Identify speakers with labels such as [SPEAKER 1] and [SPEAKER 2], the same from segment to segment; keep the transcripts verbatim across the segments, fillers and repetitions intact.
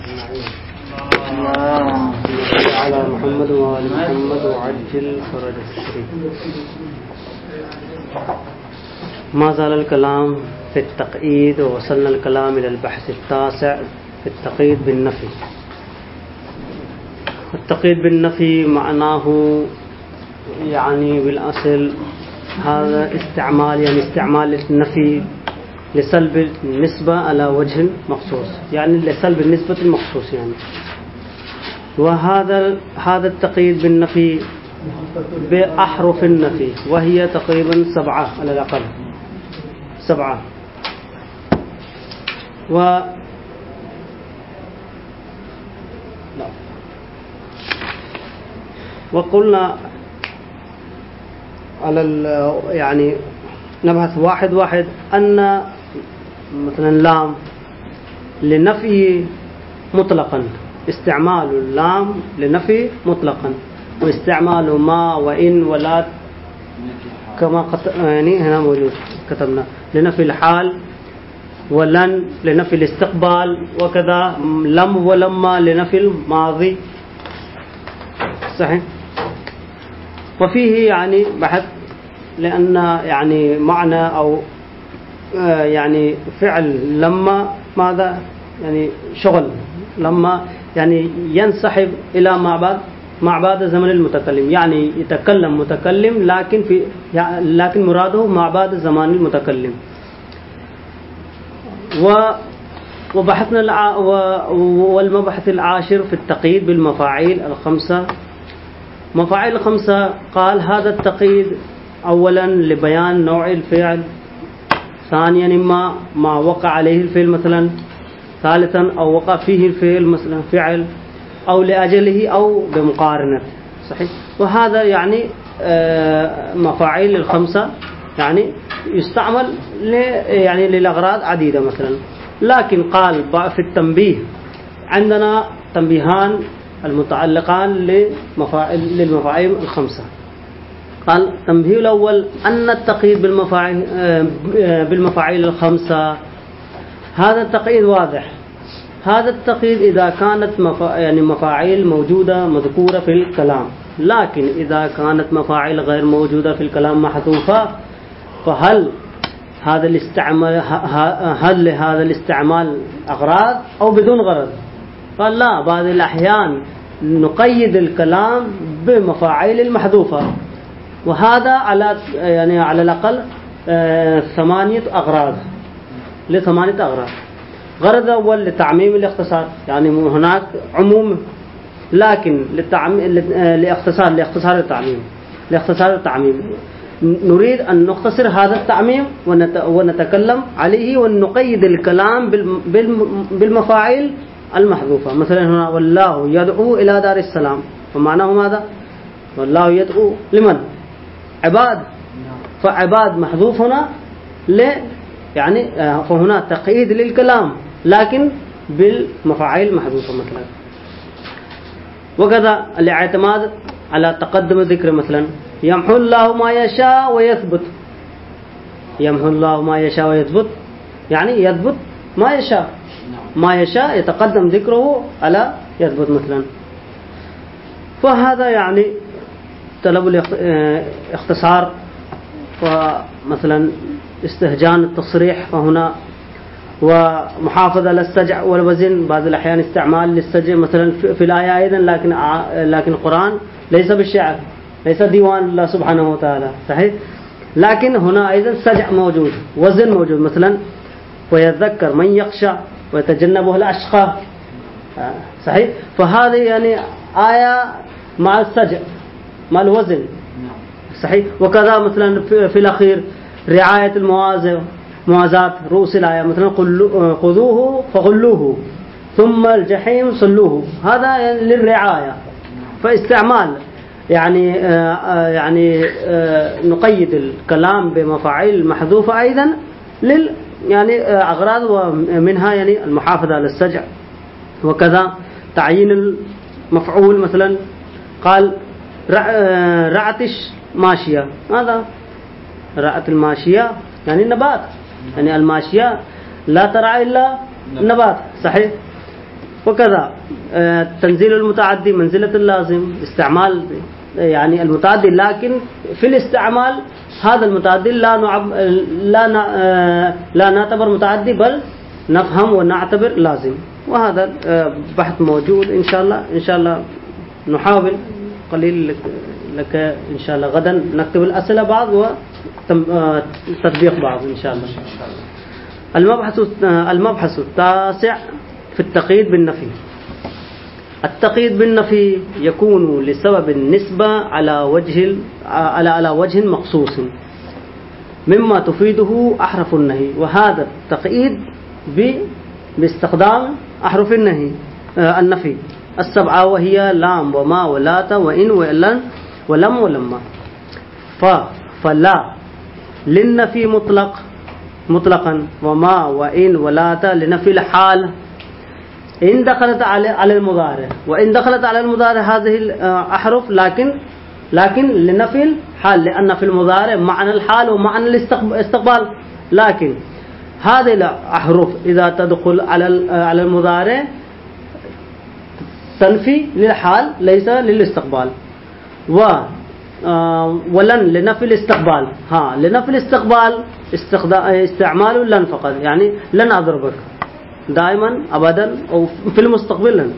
[SPEAKER 1] على محمد وآل محمد وعجل فرج الشريف. ما زال الكلام في التقييد ووصلنا الكلام إلى البحث التاسع في التقييد بالنفي. التقييد بالنفي معناه يعني بالأصل هذا استعمال يعني استعمال النفي لسلب النسبة على وجه مخصوص، يعني لسلب النسبة المخصوص يعني. وهذا هذا التقييد بالنفي بأحرف النفي، وهي تقريبا سبعة على الأقل، سبعة. و لا. وقلنا على يعني نبحث واحد واحد أن مثلا لام لنفي مطلقا، استعمال اللام لنفي مطلقا، واستعمال ما وإن ولا كما قط... يعني هنا موجود كتبنا لنفي الحال، ولن لنفي الاستقبال، وكذا لم ولما لنفي الماضي. صحيح. وفيه يعني بحث لأن يعني معنى أو يعني فعل لما ماذا يعني شغل لما يعني ينسحب إلى ما بعد مع بعد زمن المتكلم، يعني يتكلم متكلم لكن في يعني لكن مراده مع بعد زمان المتكلم. و وبحثنا الع... والمبحث العاشر في التقييد بالمفاعيل الخمسة. مفاعيل الخمسة قال هذا التقييد أولا لبيان نوع الفعل، ثانيا ما ما وقع عليه الفعل مثلا، ثالثا أو وقع فيه الفعل مثلا فعل، أو لأجله أو بمقارنة. صحيح. وهذا يعني مفاعيل الخمسة يعني يستعمل يعني للأغراض عديدة مثلا. لكن قال في التنبيه عندنا تنبيهان المتعلقان للمفاعيل الخمسة. قال التنبيه الأول أن التقييد بالمفاعيل بالمفاعيل الخمسة هذا التقييد واضح. هذا التقييد إذا كانت مفا... يعني مفاعيل موجودة مذكورة في الكلام، لكن إذا كانت مفاعيل غير موجودة في الكلام محذوفة، فهل هذا الاستعمال هل لهذا الاستعمال أغراض أو بدون غرض؟ قال لا، بعض الأحيان نقيد الكلام بمفاعيل المحذوفة، وهذا على يعني على الأقل ثمانية أغراض لثمانية أغراض. غرض أول لتعميم الاختصار، يعني هناك عموم لكن للتعميم لاختصار لاختصار التعميم لاختصار التعميم نريد أن نختصر هذا التعميم ونتكلم عليه ونقيد الكلام بالمفاعيل المحذوفة. مثلا هنا والله يدعو إلى دار السلام، فمعناه ماذا؟ والله يدعو لمن؟ عباد، فعباد محذوف هنا ل يعني فهنا تقييد للكلام لكن بالمفاعيل محذوفة مثلا. وكذا الاعتماد على تقدم الذكر، مثلا يمحو الله ما يشاء ويثبت، يمحو الله ما يشاء ويثبت يعني يثبت ما يشاء، ما يشاء يتقدم ذكره على يثبت مثلا. فهذا يعني طلب الاختصار، ومثلا استهجان التصريح، فهنا ومحافظة للسجع والوزن، بعض الأحيان استعمال للسجع مثلا في الآية أيضا، لكن لكن القرآن ليس بالشعر، ليس ديوان الله سبحانه وتعالى. صحيح. لكن هنا أيضا السجع موجود، وزن موجود، مثلا ويذكر من يخشى ويتجنبه الأشقى. صحيح. فهذه يعني آية مع السجع مع الوزن. صحيح. وكذا مثلا في الأخير رعاية الموازة موازات رؤوس الآية، مثلا خذوه فغلوه ثم الجحيم صلوه، هذا يعني للرعاية. فاستعمال يعني آآ يعني آآ نقيد الكلام بمفاعيل محذوفة أيضا لل يعني أغراض، ومنها يعني المحافظة على السجع. وكذا تعيين المفعول، مثلا قال رعتش ماشية، هذا رعت الماشية يعني النبات، يعني الماشية لا ترعى إلا النبات. صحيح. وكذا تنزيل المتعدي منزلة اللازم، استعمال يعني المتعدي، لكن في الاستعمال هذا المتعدي لا نعب لا لا نعتبر متعدي بل نفهم ونعتبر لازم. وهذا بحث موجود إن شاء الله. إن شاء الله نحاول قليل لك, لك إن شاء الله غدا نكتب الأسئلة بعض وتطبيق بعض إن شاء الله. المبحث المبحث التاسع في التقييد بالنفي. التقييد بالنفي يكون لسبب النسبة على وجه على على وجه مخصوص مما تفيده أحرف النهي، وهذا التقييد باستخدام أحرف النهي النفي السبعة، وهي لام وما ولات وإن ولن ولم ولما. ف فلا للنفي مطلق مطلقا، وما وإن ولات لنفي الحال إن دخلت على على المضارع، وإن دخلت على المضارع هذه الأحرف لكن لكن لنفي الحال، لأن في المضارع معنى الحال ومعنى الاستقبال، لكن هذه الأحرف إذا تدخل على على المضارع تنفي للحال ليس للاستقبال. و ولن لنفي الاستقبال، ها لنفي الاستقبال استعمال لن فقط، يعني لن أضربك دائما أبدا أو في المستقبل لن.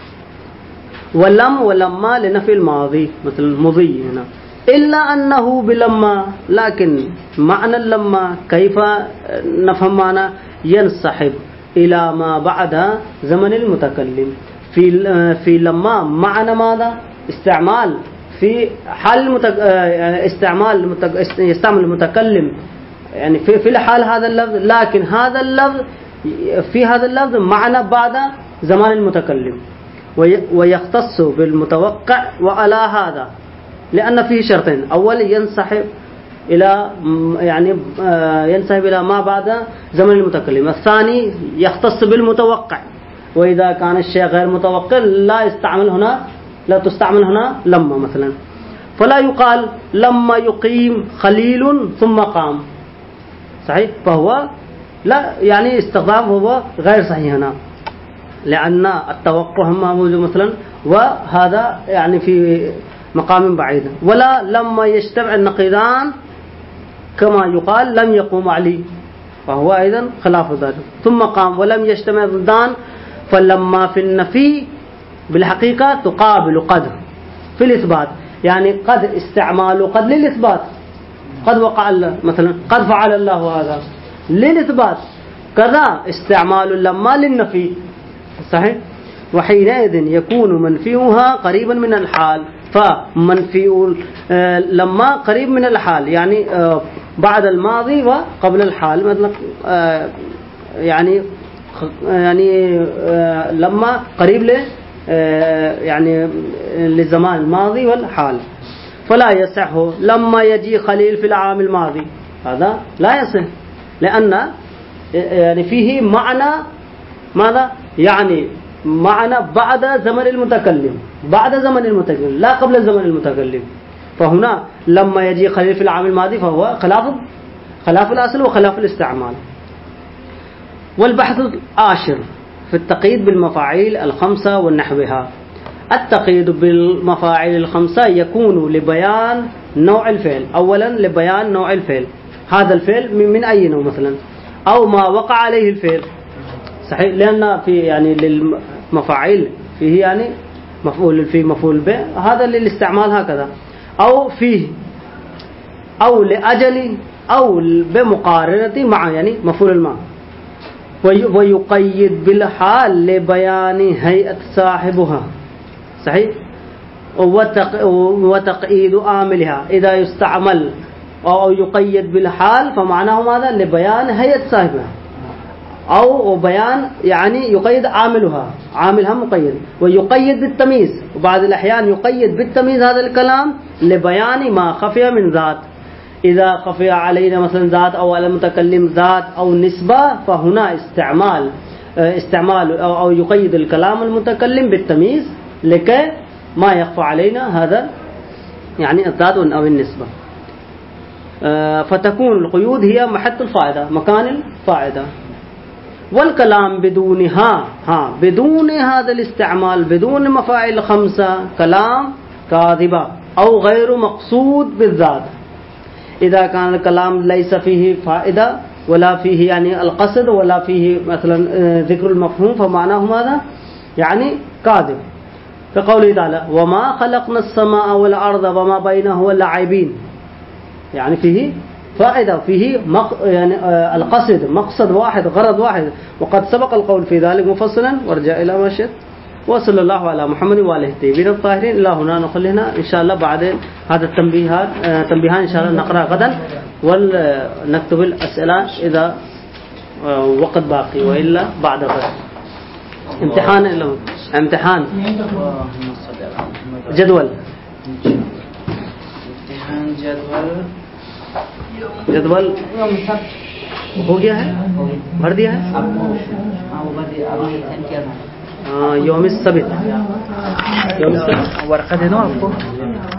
[SPEAKER 1] ولم ولما لنفي الماضي مثل المضي هنا، إلا أنه بلما، لكن معنى لما كيف نفهم معنى؟ ينسحب إلى ما بعد زمن المتكلم. في في لما معنى ماذا؟ استعمال في حال المتك... استعمال المتك... يستعمل المتكلم يعني في في الحال هذا اللفظ، لكن هذا اللفظ في هذا اللفظ معنى بعد زمان المتكلم، ويختص بالمتوقع. وعلى هذا لأن فيه شرطين: أول ينسحب إلى يعني ينسحب إلى ما بعد زمن المتكلم، الثاني يختص بالمتوقع، وإذا كان الشيء غير متوقع لا يستعمل هنا لا تستعمل هنا لما مثلا. فلا يقال لما يقيم خليل ثم قام، صحيح؟ فهو لا يعني استخدام هو غير صحيح هنا، لأن التوقع موجود مثلا، وهذا يعني في مقام بعيد. ولا لما يجتمع النقيضان كما يقال لم يقوم علي، فهو أيضا خلاف ذلك. ثم قام ولم يجتمع ضدان، فلما في النفي بالحقيقة تقابل قد في الإثبات، يعني قد استعمال قد للإثبات، قد وقع الله مثلا، قد فعل الله هذا للإثبات، كذا استعمال لما للنفي، صحيح؟ وحينئذ يكون منفيها قريبا من الحال. فمنفي لما قريب من الحال، يعني بعد الماضي وقبل الحال، مثلا يعني يعني لما قريب له يعني للزمان الماضي والحال. فلا يصح لما يجي خليل في العام الماضي، هذا لا يصح، لأن يعني فيه معنى ماذا؟ يعني معنى بعد زمن المتكلم، بعد زمن المتكلم لا قبل زمن المتكلم. فهنا لما يجي خليل في العام الماضي فهو خلاف خلاف الأصل وخلاف الاستعمال. والبحث العاشر في التقييد بالمفاعيل الخمسة ونحوها. التقييد بالمفاعيل الخمسة يكون لبيان نوع الفعل، أولا لبيان نوع الفعل، هذا الفعل من أي نوع مثلا، أو ما وقع عليه الفعل، صحيح؟ لأن في يعني للمفاعيل فيه يعني مفعول في مفعول به، هذا للاستعمال هكذا، أو فيه أو لأجل أو بمقارنة مع يعني مفعول الماء. ويقيد بالحال لبيان هيئة صاحبها، صحيح؟ وتقييد عاملها إذا يستعمل أو يقيد بالحال فمعناه ماذا؟ لبيان هيئة صاحبها، أو بيان يعني يقيد عاملها، عاملها مقيد. ويقيد بالتمييز، وبعض الأحيان يقيد بالتمييز هذا الكلام لبيان ما خفي من ذات، إذا خفي علينا مثلا ذات أو على المتكلم ذات أو نسبة، فهنا استعمال استعمال أو يقيد الكلام المتكلم بالتمييز لكي ما يخفى علينا هذا يعني الذات أو النسبة. فتكون القيود هي محط الفائدة، مكان الفائدة. वल-कलाम बिदूनहा, हाँ बिदून हादल इस्तेमाल, बिदून मफ़ाइल खम्सा कलाम काज़िबा औ गैर मक़सूद बिज़्ज़ात। इज़ा कान कलाम लैसा फ़ीही फ़ाइदा वला फ़ीही यानी अल-क़स्द वला फ़ीही मसलन ज़िक्रुल मफ़हूम फ़मानाहु माज़ा यानी काज़िब। क़ौलिही तआला वमा ख़लक़ना अस्समाअ वल अर्ज़ वमा बैनहुमा लाइबीन, यानी फ़ीही फ़ाइदा फ़ीही मक़ यानी अल-क़स्द मक़सद वाहिद ग़रज़ वाहिद। वक़द सबक़ अल-क़ौल फ़ी ज़ालिका मुफ़स्सलन वरजा इला मा शि'त व सल्लल्लाहु अला मुहम्मद व आलिहि त्तय्यबीन अत-ताहिरीन। इला हुना नख़लिना इंशाअल्लाह बाद هذا التنبيهات تنبيهان إن شاء الله نقرأ غدا ونكتب الأسئلة إذا وقت باقي وإلا بعد غد. امتحان إلا امتحان जदवल
[SPEAKER 2] जदवल
[SPEAKER 1] जदवल हो गया है, भर दिया है। हाँ योम सबित, योम सबित वर्क़ा दे दो आपको।